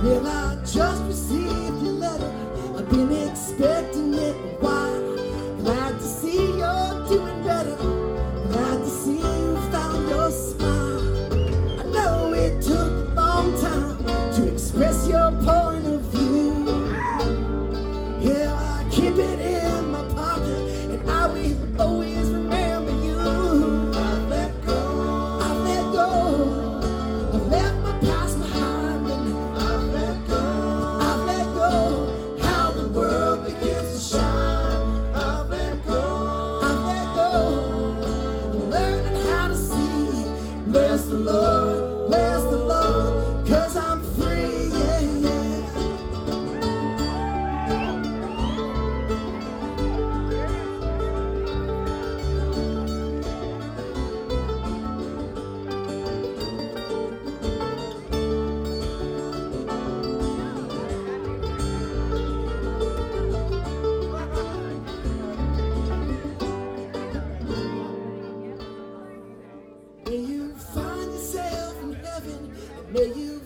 Well, I just received your letter. I've been expecting it a while. Glad to see you're doing better. Glad to see you found your smile. I know it took a long time to express your point of view. Yeah, I keep it in my pocket, and I will always remember you. I've let go. I've left my past behind, and I've let go. How the world begins to shine. I've let go. Learning how to see. Bless the Lord, 'cause I'm free, yeah, yeah. May you find yourself in heaven, and may you